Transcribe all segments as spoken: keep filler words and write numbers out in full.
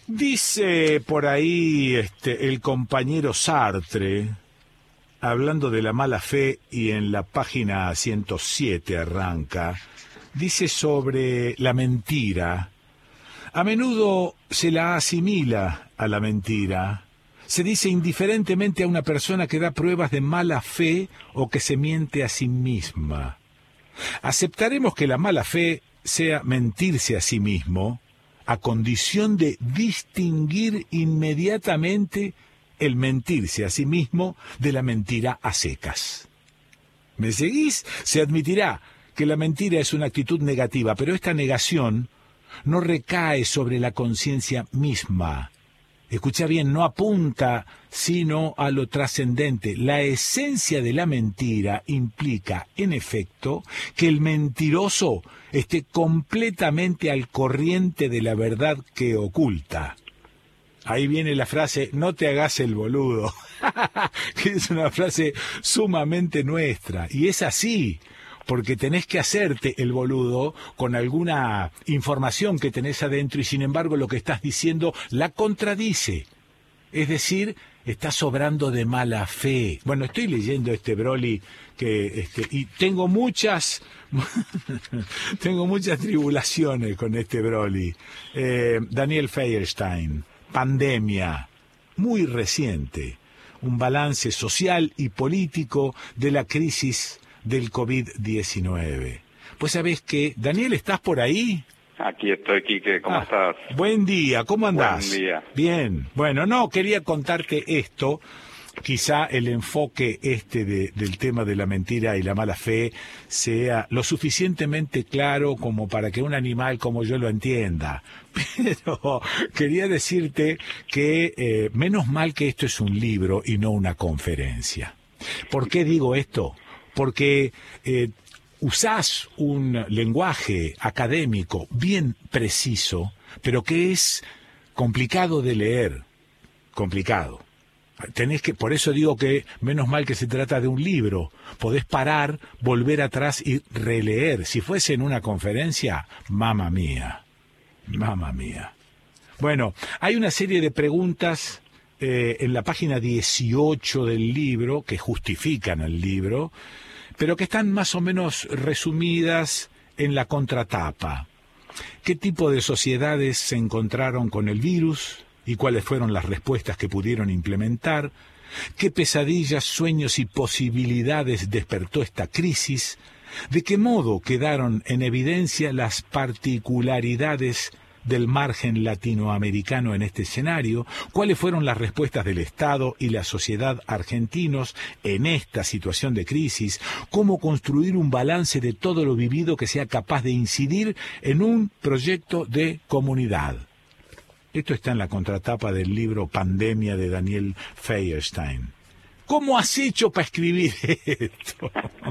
Dice por ahí este, el compañero Sartre, hablando de la mala fe, y en la página ciento siete arranca, dice sobre la mentira. A menudo se la asimila a la mentira. Se dice indiferentemente a una persona que da pruebas de mala fe o que se miente a sí misma. Aceptaremos que la mala fe sea mentirse a sí mismo, a condición de distinguir inmediatamente el mentirse a sí mismo de la mentira a secas. ¿Me seguís? Se admitirá que la mentira es una actitud negativa, pero esta negación no recae sobre la conciencia misma. Escucha bien, no apunta sino a lo trascendente. La esencia de la mentira implica, en efecto, que el mentiroso esté completamente al corriente de la verdad que oculta. Ahí viene la frase, no te hagas el boludo, que es una frase sumamente nuestra, y es así. Porque tenés que hacerte el boludo con alguna información que tenés adentro y sin embargo lo que estás diciendo la contradice. Es decir, estás sobrando de mala fe. Bueno, estoy leyendo este Broly que este, y tengo muchas tengo muchas tribulaciones con este Broly. Eh, Daniel Feierstein, Pandemia, muy reciente, un balance social y político de la crisis del COVID diecinueve. Pues sabés que, Daniel, ¿estás por ahí? Aquí estoy, Quique, ¿cómo ah, estás? Buen día, ¿cómo andás? Buen día. Bien, bueno, no, quería contarte esto, quizá el enfoque este de, del tema de la mentira y la mala fe sea lo suficientemente claro como para que un animal como yo lo entienda. Pero quería decirte que eh, menos mal que esto es un libro y no una conferencia. ¿Por qué digo esto? Porque eh, usás un lenguaje académico bien preciso, pero que es complicado de leer, complicado. Tenés que, por eso digo que menos mal que se trata de un libro. Podés parar, volver atrás y releer. Si fuese en una conferencia, mamma mía, mamma mía. Bueno, hay una serie de preguntas eh, en la página dieciocho del libro que justifican el libro, pero que están más o menos resumidas en la contratapa. ¿Qué tipo de sociedades se encontraron con el virus y cuáles fueron las respuestas que pudieron implementar? ¿Qué pesadillas, sueños y posibilidades despertó esta crisis? ¿De qué modo quedaron en evidencia las particularidades del margen latinoamericano en este escenario? ¿Cuáles fueron las respuestas del Estado y la sociedad argentinos en esta situación de crisis? ¿Cómo construir un balance de todo lo vivido que sea capaz de incidir en un proyecto de comunidad? Esto está en la contratapa del libro Pandemia de Daniel Feierstein. ¿Cómo has hecho para escribir esto?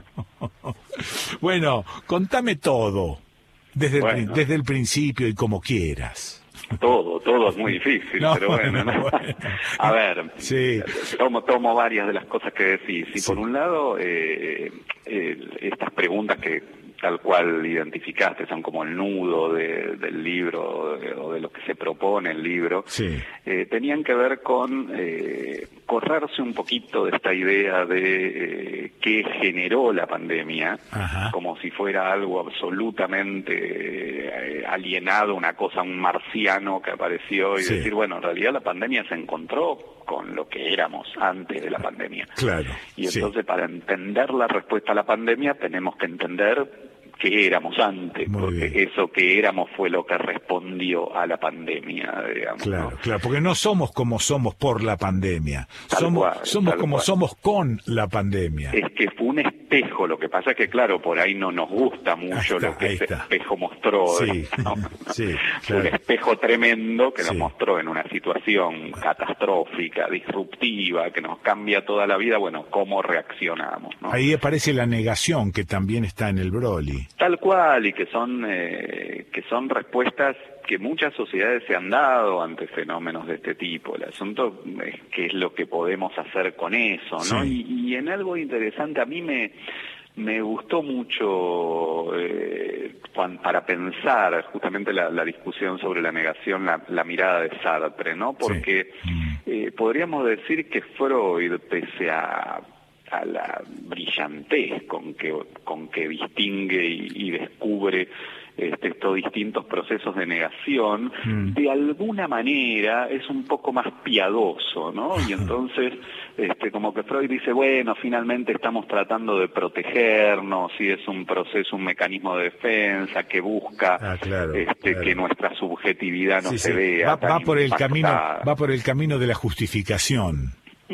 Bueno, contame todo. Desde, bueno, el, desde el principio y como quieras. Todo, todo es muy difícil, no, pero bueno, ¿no? bueno. A ver, sí. tomo, tomo varias de las cosas que decís. Y sí. Por un lado, eh, eh, estas preguntas que tal cual identificaste son como el nudo de, del libro o de, o de lo que se propone el libro, sí. eh, tenían que ver con eh, correrse un poquito de esta idea de eh, qué generó la pandemia, Ajá. como si fuera algo absolutamente eh, alienado, una cosa, un marciano que apareció, y sí. decir, bueno, en realidad la pandemia se encontró con lo que éramos antes de la pandemia. Claro. Y entonces sí. Para entender la respuesta a la pandemia tenemos que entender qué éramos antes, Muy porque bien. eso que éramos fue lo que respondió a la pandemia, digamos. Claro, ¿no? claro, porque no somos como somos por la pandemia, Tal somos, cual, somos tal como cual. somos con la pandemia. Es que fue un espejo, lo que pasa es que, claro, por ahí no nos gusta mucho está, lo que ese está. espejo mostró. Sí, ¿no? sí, Fue claro. un espejo tremendo que sí. nos mostró en una situación catastrófica, disruptiva, que nos cambia toda la vida, bueno, cómo reaccionamos, ¿no? Ahí aparece la negación, que también está en el Broly. Tal cual, y que son eh, que son respuestas que muchas sociedades se han dado ante fenómenos de este tipo. El asunto es qué es lo que podemos hacer con eso, ¿no? Sí. Y, y en algo interesante, a mí me me gustó mucho eh, cuan, para pensar justamente la, la discusión sobre la negación, la, la mirada de Sartre, ¿no? Porque sí. eh, podríamos decir que Freud, pese a, a la brillantez con que, con que distingue y, y descubre Este, estos distintos procesos de negación, mm. de alguna manera es un poco más piadoso, ¿no? Y entonces, este, como que Freud dice, bueno, finalmente estamos tratando de protegernos, y es un proceso, un mecanismo de defensa que busca ah, claro, este, claro. que nuestra subjetividad no sí, se sí. vea. Va, tan va por el impactada. camino, va por el camino de la justificación.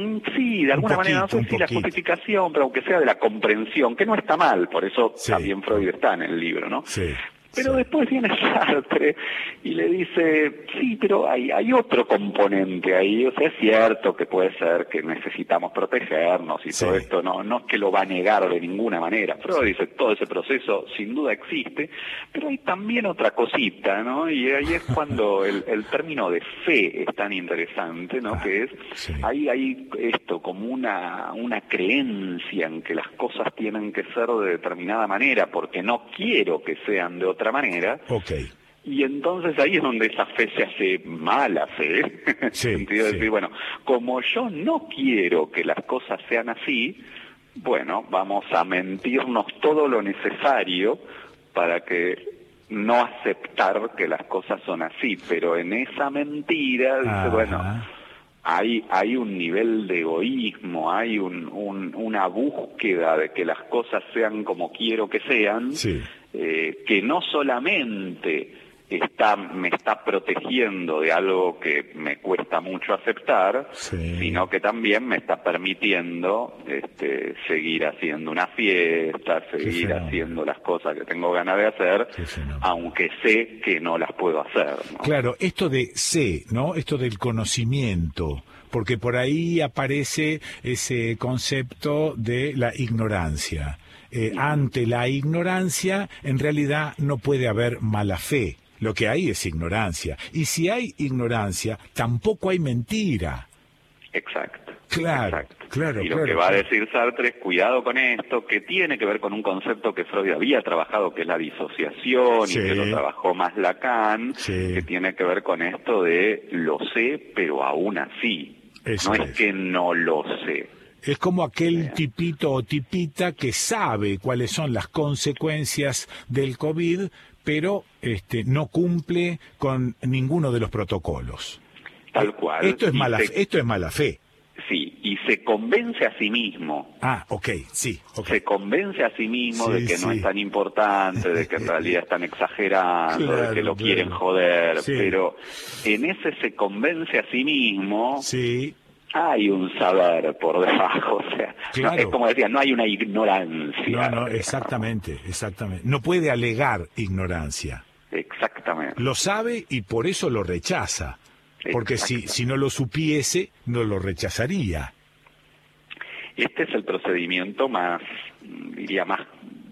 Sí, de alguna poquito, manera, no sé si poquito. la justificación, pero aunque sea de la comprensión, que no está mal, por eso sí. también Freud está en el libro, ¿no? Sí. Pero sí. después viene Sartre y le dice, sí, pero hay, hay otro componente ahí, o sea, es cierto que puede ser que necesitamos protegernos y sí. todo esto, no, no es que lo va a negar de ninguna manera. Freud dice, todo ese proceso sin duda existe, pero hay también otra cosita, ¿no? Y ahí es cuando el, el término de fe es tan interesante, ¿no? Ah, que es, sí. ahí hay esto como una, una creencia en que las cosas tienen que ser de determinada manera, porque no quiero que sean de otra manera, okay. Y entonces ahí es donde esa fe se hace mala fe, sí, en el sentido de sí. decir, bueno, como yo no quiero que las cosas sean así, bueno, vamos a mentirnos todo lo necesario para que no aceptar que las cosas son así, pero en esa mentira, dice, Ajá. bueno, hay hay un nivel de egoísmo, hay un, un, una búsqueda de que las cosas sean como quiero que sean, sí. Eh, que no solamente está, me está protegiendo de algo que me cuesta mucho aceptar, sí. sino que también me está permitiendo este, seguir haciendo una fiesta, seguir haciendo las cosas que tengo ganas de hacer, aunque sé que no las puedo hacer, ¿no? Claro, esto de sé, ¿no? Esto del conocimiento, porque por ahí aparece ese concepto de la ignorancia. Eh, ante la ignorancia, en realidad no puede haber mala fe. Lo que hay es ignorancia. Y si hay ignorancia, tampoco hay mentira. Exacto. Claro, exacto. claro. Y lo claro, que va claro. a decir Sartre es cuidado con esto, que tiene que ver con un concepto que Freud había trabajado, que es la disociación, sí. y que lo trabajó más Lacan, sí. que tiene que ver con esto de lo sé, pero aún así. Eso no es, es que no lo sé. Es como aquel tipito o tipita que sabe cuáles son las consecuencias del COVID, pero este, no cumple con ninguno de los protocolos. Tal cual. Esto es mala, se, esto es mala fe. Sí, y se convence a sí mismo. Ah, ok, sí. Okay. Se convence a sí mismo sí, de que sí. no es tan importante, de que en realidad están exagerando, claro, de que lo claro. quieren joder, sí. pero en ese se convence a sí mismo. Sí. Hay un saber por debajo, o sea, claro. no, es como decía, no hay una ignorancia. No, no, exactamente, exactamente. No puede alegar ignorancia. Exactamente. Lo sabe y por eso lo rechaza, porque si, si no lo supiese, no lo rechazaría. Este es el procedimiento más, diría, más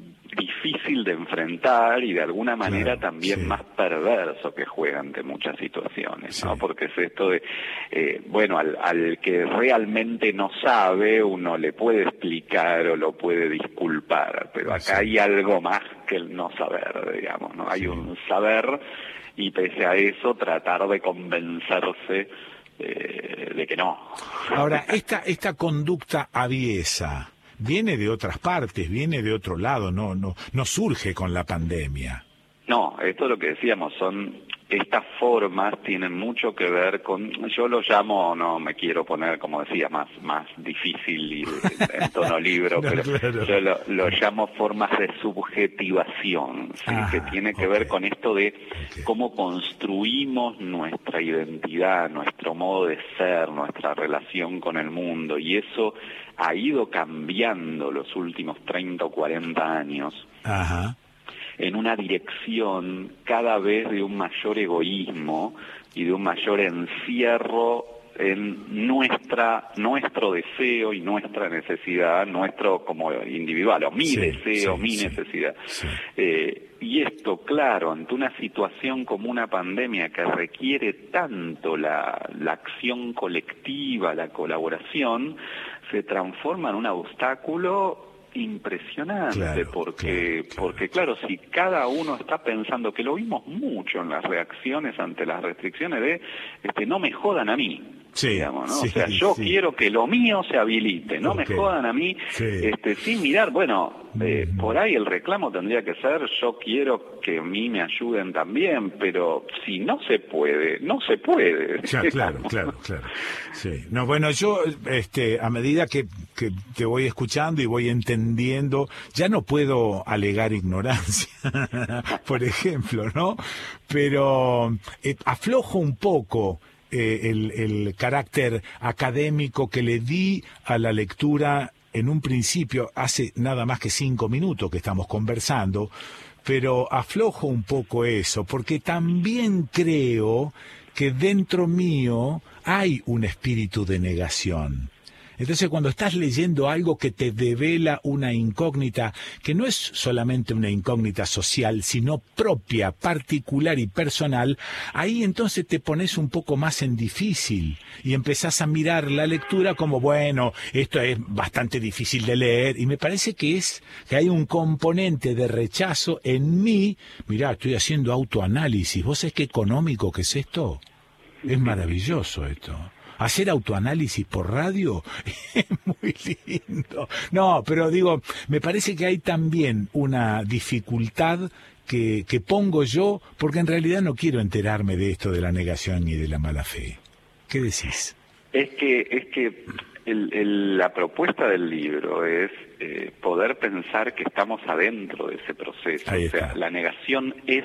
difícil de enfrentar y de alguna manera claro, también sí. más perverso que juega ante muchas situaciones, sí. ¿no? Porque es esto de, eh, bueno, al, al que realmente no sabe, uno le puede explicar o lo puede disculpar, pero acá sí. hay algo más que el no saber, digamos, ¿no? Hay sí. un saber y pese a eso tratar de convencerse eh, de que no. Ahora, esta, esta conducta aviesa viene de otras partes, viene de otro lado, no, no, no surge con la pandemia. No, esto es lo que decíamos, son estas formas tienen mucho que ver con, yo lo llamo, no me quiero poner, como decía, más más difícil y en tono libro, no, pero claro. yo lo, lo llamo formas de subjetivación, ¿sí? ah, que tiene que okay. ver con esto de okay. cómo construimos nuestra identidad, nuestro modo de ser, nuestra relación con el mundo, y eso ha ido cambiando los últimos treinta o cuarenta años. Ajá. En una dirección cada vez de un mayor egoísmo y de un mayor encierro en nuestra nuestro deseo y nuestra necesidad, nuestro como individual, o mi sí, deseo, sí, mi sí, necesidad. Sí. Eh, y esto, claro, ante una situación como una pandemia que requiere tanto la, la acción colectiva, la colaboración, se transforma en un obstáculo impresionante, claro, porque, claro, claro, porque claro, si cada uno está pensando, que lo vimos mucho en las reacciones ante las restricciones de, este, no me jodan a mí. Sí, digamos, ¿no? sí, o sea, yo sí. quiero que lo mío se habilite, no Okay. me jodan a mí, Sí. este, sin mirar, bueno, eh, Mm-hmm. por ahí el reclamo tendría que ser, yo quiero que a mí me ayuden también, pero si no se puede, no se puede. Ya, claro, claro, claro. Sí. No, bueno, yo, este, a medida que, que te voy escuchando y voy entendiendo, ya no puedo alegar ignorancia, por ejemplo, ¿no? Pero eh, aflojo un poco Eh, el, el carácter académico que le di a la lectura en un principio, hace nada más que cinco minutos que estamos conversando, pero aflojo un poco eso, porque también creo que dentro mío hay un espíritu de negación. Entonces, cuando estás leyendo algo que te devela una incógnita, que no es solamente una incógnita social, sino propia, particular y personal, ahí entonces te pones un poco más en difícil y empezás a mirar la lectura como, bueno, esto es bastante difícil de leer, y me parece que es que hay un componente de rechazo en mí. Mirá, estoy haciendo autoanálisis. ¿Vos sabés qué económico que es esto? Es maravilloso esto. Hacer autoanálisis por radio es muy lindo. No, pero digo, me parece que hay también una dificultad que, que pongo yo, porque en realidad no quiero enterarme de esto de la negación y de la mala fe. ¿Qué decís? Es que, es que el, el, la propuesta del libro es eh, poder pensar que estamos adentro de ese proceso. Ahí o sea, está. La negación es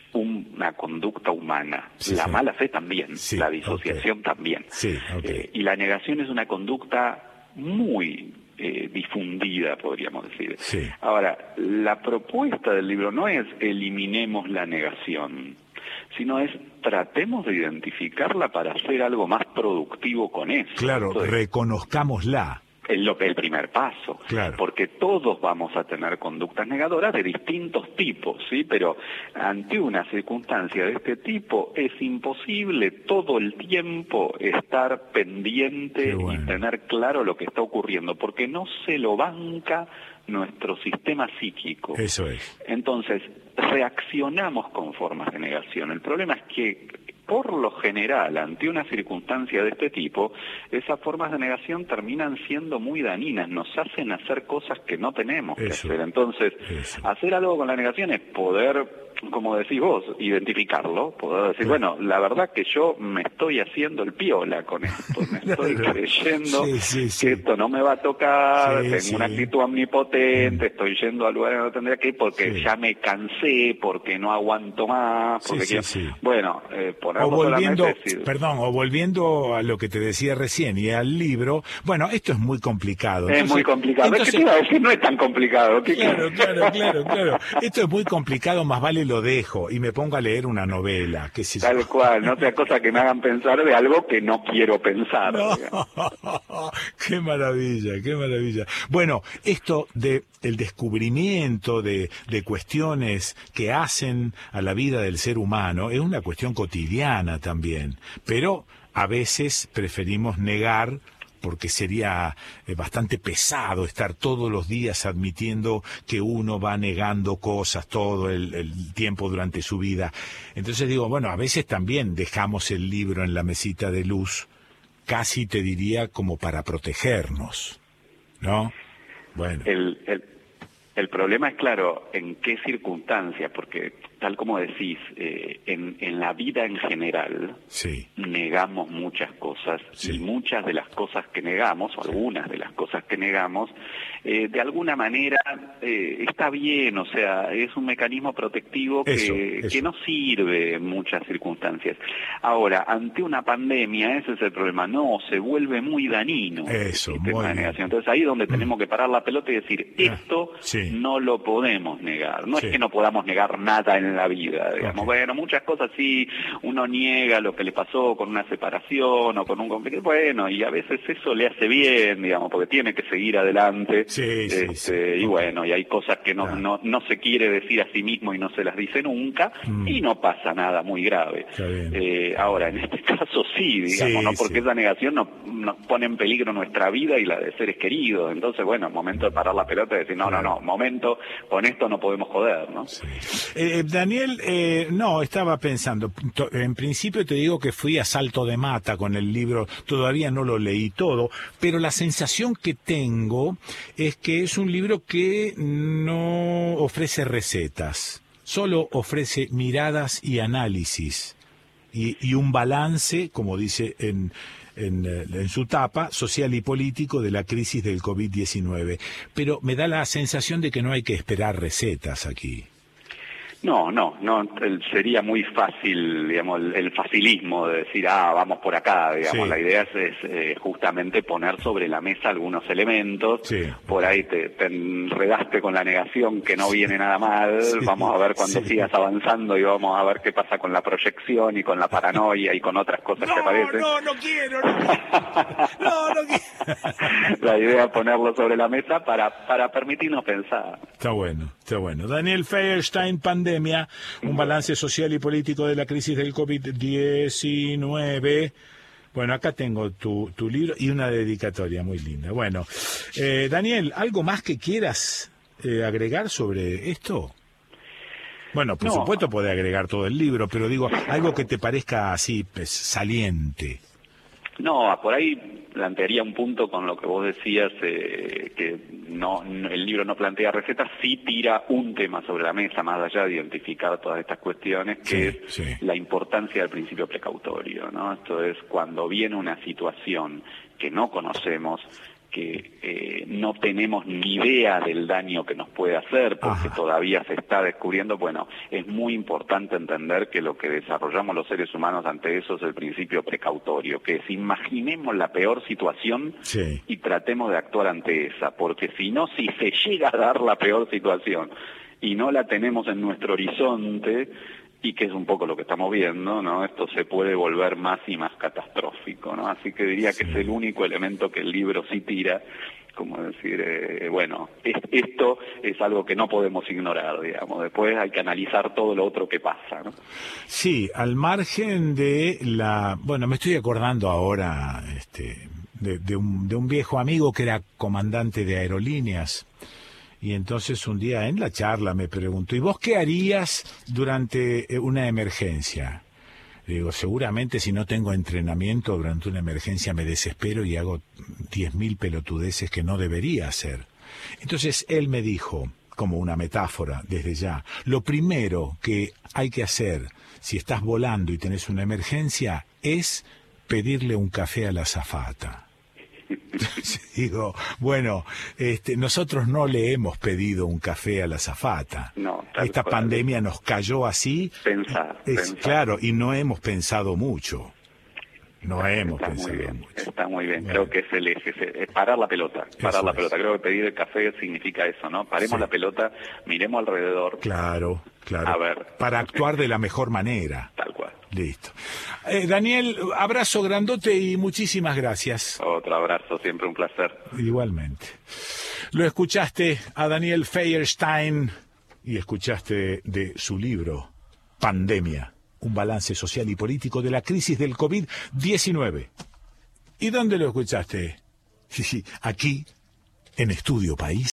una conducta humana, Sí, la sí. mala fe también, Sí, la disociación okay. también. Sí, okay. eh, y la negación es una conducta muy eh, difundida, podríamos decir. Sí. Ahora, la propuesta del libro no es eliminemos la negación, sino es tratemos de identificarla para hacer algo más productivo con eso. Claro, Entonces, reconozcámosla. Es lo, el primer paso, Claro. porque todos vamos a tener conductas negadoras de distintos tipos, ¿sí? Pero ante una circunstancia de este tipo es imposible todo el tiempo estar pendiente bueno. y tener claro lo que está ocurriendo, porque no se lo banca nuestro sistema psíquico. Eso es. Entonces, reaccionamos con formas de negación. El problema es que por lo general, ante una circunstancia de este tipo, esas formas de negación terminan siendo muy dañinas, nos hacen hacer cosas que no tenemos Eso, que hacer. Entonces, eso. hacer algo con la negación es poder, como decís vos, identificarlo, poder decir, Sí. bueno, la verdad que yo me estoy haciendo el piola con esto, me estoy Claro. creyendo Sí, sí, sí. que esto no me va a tocar, Sí, tengo sí. una actitud omnipotente, mm. estoy yendo a lugares que no tendría que ir porque Sí. ya me cansé, porque no aguanto más, porque Sí, quiero... sí, sí. Bueno, eh, ponerlo O volviendo, solamente decir... perdón, o volviendo a lo que te decía recién y al libro, bueno, esto es muy complicado. Es Entonces, muy complicado. entonces, es que te iba a decir, no es tan complicado. ¿Qué claro, claro, claro, claro. Esto es muy complicado, más vale lo dejo y me pongo a leer una novela, qué sé yo. Tal cual, no sea cosa que me hagan pensar de algo que no quiero pensar. No. Qué maravilla, qué maravilla. Bueno, esto de el descubrimiento de, de cuestiones que hacen a la vida del ser humano es una cuestión cotidiana también, pero a veces preferimos negar porque sería eh, bastante pesado estar todos los días admitiendo que uno va negando cosas todo el, el tiempo durante su vida. Entonces digo, bueno, a veces también dejamos el libro en la mesita de luz, casi te diría como para protegernos, ¿no? Bueno. El, el, el problema es, claro, en qué circunstancias, porque tal como decís, eh, en, en la vida en general sí. negamos muchas cosas sí. y muchas de las cosas que negamos, o algunas de las cosas que negamos, eh, de alguna manera eh, está bien, o sea, es un mecanismo protectivo que, eso, eso. que no sirve en muchas circunstancias. Ahora, ante una pandemia, ese es el problema, no, se vuelve muy dañino eso, el muy sistema de bien. negación. Entonces ahí es donde tenemos que parar la pelota y decir, esto ah, sí. no lo podemos negar, no sí. es que no podamos negar nada en la vida, digamos, okay. bueno, muchas cosas sí, uno niega lo que le pasó con una separación o con un conflicto, bueno, y a veces eso le hace bien, digamos, porque tiene que seguir adelante, sí, este, sí, sí. y bueno, y hay cosas que no, Claro. no, no se quiere decir a sí mismo y no se las dice nunca, Mm. y no pasa nada muy grave. Está bien. Eh, ahora, en este caso sí, digamos, Sí, ¿no? Porque sí. esa negación nos, nos pone en peligro nuestra vida y la de seres queridos. Entonces, bueno, momento de parar la pelota y decir, no, Claro. no, no, momento, con esto no podemos joder, ¿no? Sí. Eh, Daniel, eh, no, estaba pensando, to- en principio te digo que fui a salto de mata con el libro, todavía no lo leí todo, pero la sensación que tengo es que es un libro que no ofrece recetas, solo ofrece miradas y análisis y, y un balance, como dice en, en, eh, en su tapa, social y político de la crisis del COVID diecinueve. Pero me da la sensación de que no hay que esperar recetas aquí. No, no, no, el- sería muy fácil, digamos, el, el facilismo de decir, ah, vamos por acá, digamos, Sí. la idea es, es, eh, justamente poner sobre la mesa algunos elementos, Sí. por ahí te, te enredaste con la negación que no viene nada mal, Sí, vamos a ver cuando sí. sigas avanzando y vamos a ver qué pasa con la proyección y con la paranoia y con otras cosas que No, aparecen. no, no quiero, no quiero. No, no quiero. La idea es ponerlo sobre la mesa para, para permitirnos pensar. Está bueno, está bueno. Daniel Feierstein, Pandemia, un balance social y político de la crisis del COVID diecinueve. Bueno, acá tengo tu, tu libro y una dedicatoria muy linda. Bueno, eh, Daniel, ¿algo más que quieras eh, agregar sobre esto? Bueno, por No. supuesto puede agregar todo el libro, pero digo, algo que te parezca así, pues, saliente. No, por ahí plantearía un punto con lo que vos decías, eh, que no, no- el libro no plantea recetas, sí tira un tema sobre la mesa, más allá de identificar todas estas cuestiones, que Sí, es sí. la importancia del principio precautorio, ¿no? Esto es cuando viene una situación que no conocemos, que eh, no tenemos ni idea del daño que nos puede hacer, porque Ajá. todavía se está descubriendo, bueno, es muy importante entender que lo que desarrollamos los seres humanos ante eso es el principio precautorio, que es imaginemos la peor situación Sí. y tratemos de actuar ante esa, porque si no, si se llega a dar la peor situación y no la tenemos en nuestro horizonte, y que es un poco lo que estamos viendo, ¿no? Esto se puede volver más y más catastrófico, ¿no? Así que diría Sí. que es el único elemento que el libro sí tira, como decir, eh, bueno, es- esto es algo que no podemos ignorar, digamos, después hay que analizar todo lo otro que pasa, ¿no? Sí, al margen de la... Bueno, me estoy acordando ahora este, de, de un, de un viejo amigo que era comandante de aerolíneas. Y entonces un día en la charla me preguntó, ¿y vos qué harías durante eh, una emergencia? Le digo, seguramente si no tengo entrenamiento durante una emergencia me desespero y hago diez mil pelotudeces que no debería hacer. Entonces él me dijo, como una metáfora desde ya, lo primero que hay que hacer si estás volando y tenés una emergencia es pedirle un café a la azafata. Digo, bueno, este, nosotros no le hemos pedido un café a la azafata. No, tal Esta cual. pandemia nos cayó así. Pensar, Es, pensar. claro, y no hemos pensado mucho. No hemos Está muy pensado bien, mucho. está muy bien. Bueno. Creo que es el eje, es, es parar la pelota, parar Eso la es. pelota. Creo que pedir el café significa eso, ¿no? Paremos Sí. la pelota, miremos alrededor, Claro, claro. A ver. Para actuar de la mejor manera. tal cual. Listo. Eh, Daniel, abrazo grandote y muchísimas gracias. Otro abrazo, siempre un placer. Igualmente. Lo escuchaste a Daniel Feierstein y escuchaste de su libro, Pandemia, un balance social y político de la crisis del COVID diecinueve. ¿Y dónde lo escuchaste? Sí, sí, aquí, en Estudio País.